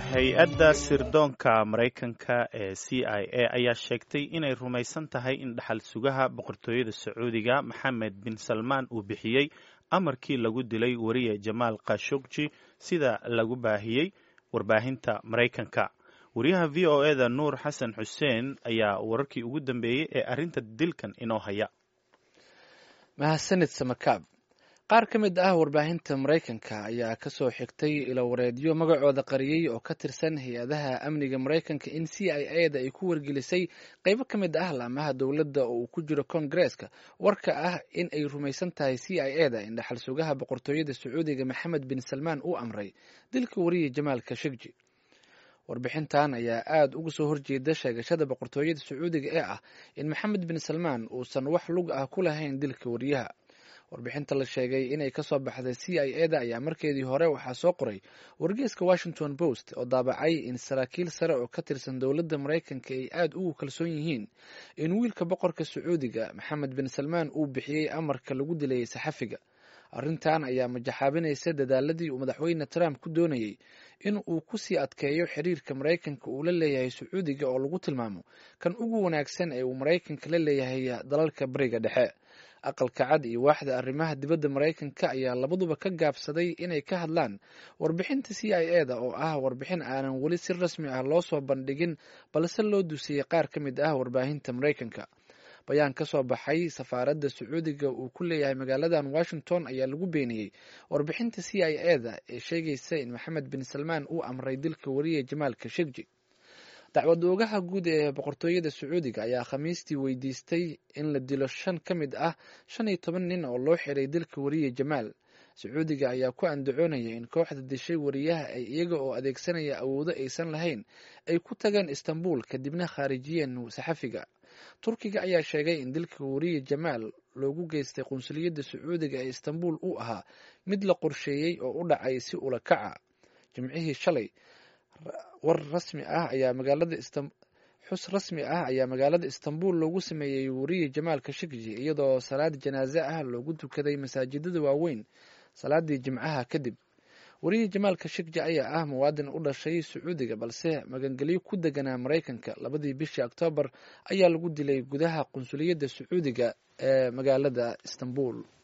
hay-adda sirdoonka maraykanka ee c i a ayaa sheegtay inay rumaysan tahay in dhaxal sugaha boqortooyada sacuudiga maxamed bin salmaan uu bixiyey amarkii lagu dilay wariye jamaal khashogji sida lagu baahiyey warbaahinta maraykanka. wariyaha v o eda nuur xasan xuseen ayaa wararkii ugu dambeeyey ee arrinta dilkan inoo haya. mahadsanid samakaab. qaar ka mid ah warbaahinta maraykanka ayaa ka soo xigtay ilawareedyo magacooda qariyey oo ka tirsan hay-adaha amniga maraykanka in c i a da ay ku wargelisay qaybo ka mid ah laamaha dowladda oo uu ku jiro koongareeska warka ah in ay rumaysan tahay c i a da in dhaxal sugaha boqortooyada sacuudiga maxamed bin salmaan uu amray dilka wariye jamaal khashogji. warbixintan ayaa aada uga soo horjeeda sheegashada boqortooyada sacuudiga ee ah in maxamed bin salmaan uusan wax lug ah ku lahayn dilka wariyaha. warbixinta la sheegay inay ka soo baxday c i a da ayaa markeedii hore waxaa soo qoray wargeeska washington post oo daabacay in saraakiil sare oo ka tirsan dowladda maraykanka ay aada ugu kalsoon yihiin in wiilka boqorka sacuudiga maxamed bin salmaan uu bixiyey amarka lagu dilayay saxafiga. arrintan ayaa majaxaabinaysa dadaaladii uu madaxweyne trump ku doonayey in uu kusii adkeeyo xiriirka maraykanka uu la leeyahay sacuudiga oo lagu tilmaamo kan ugu wanaagsan ee uu maraykanka la leeyahay dalalka bariga dhexe. aqalka cad iyo waaxda arrimaha dibadda maraykanka ayaa labaduba ka gaabsaday inay ka hadlaan warbixinta c i a da oo ah warbixin aanan weli si rasmi ah loo soo bandhigin balse loo dusiyey qaar ka mid ah warbaahinta maraykanka. bayaan ka soo baxay safaaradda sacuudiga uu ku leeyahay magaaladan washington ayaa lagu beeniyey warbixinta c i a da ee sheegaysa in maxamed bin salmaan uu amray dilka wariye jamaal khashogji. dacwad oogaha guud ee boqortooyada sacuudiga ayaa khamiistii weydiistay in la dilo 5 ka mid ah 15 nin oo loo xiray dilka wariye jamaal. sacuudiga ayaa ku andacoonaya in kooxda dishay wariyaha ay iyaga oo adeegsanaya awoodo aysan lahayn ay ku tageen istanbul kadibna khaarijiyeen saxafiga. turkiga ayaa sheegay in dilka wariye jamaal loogu geystay qunsuliyadda sacuudiga ee istanbul uu ahaa mid la qorsheeyey oo u dhacay si ula kaca. jimcihii shalay xus rasmi ah ayaa magaalada istanbul loogu sameeyey wariye jamaal khashogji iyadoo salaad janaaze ah loogu tukaday masaajidada waaweyn salaadii jimcaha kadib. wariye jamaal khashogji ayaa ah muwaadin u dhashay sacuudiga balse magangelyo ku deganaa maraykanka 2 bishii oktoobar ayaa lagu dilay gudaha qunsuliyadda sacuudiga ee magaalada istanbul.